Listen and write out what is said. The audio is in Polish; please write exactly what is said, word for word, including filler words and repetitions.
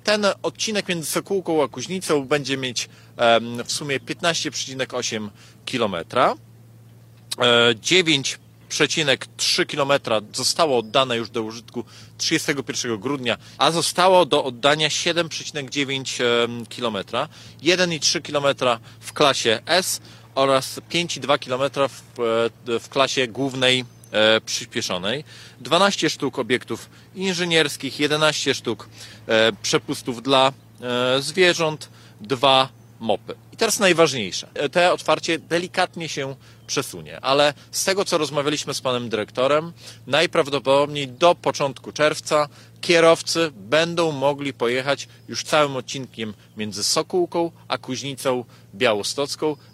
ten odcinek między Sokółką a Kuźnicą będzie mieć w sumie piętnaście przecinek osiem kilometra. dziewięć przecinek trzy kilometra zostało oddane już do użytku trzydziestego pierwszego grudnia, a zostało do oddania siedem przecinek dziewięć kilometra, jeden przecinek trzy kilometra w klasie S oraz pięć przecinek dwa kilometra w, w klasie głównej e, przyspieszonej, dwanaście sztuk obiektów inżynierskich, jedenaście sztuk e, przepustów dla e, zwierząt, dwa mopy. I teraz najważniejsze. Te otwarcie delikatnie się przesunie, ale z tego, co rozmawialiśmy z panem dyrektorem, najprawdopodobniej do początku czerwca kierowcy będą mogli pojechać już całym odcinkiem między Sokółką a Kuźnicą Białostocką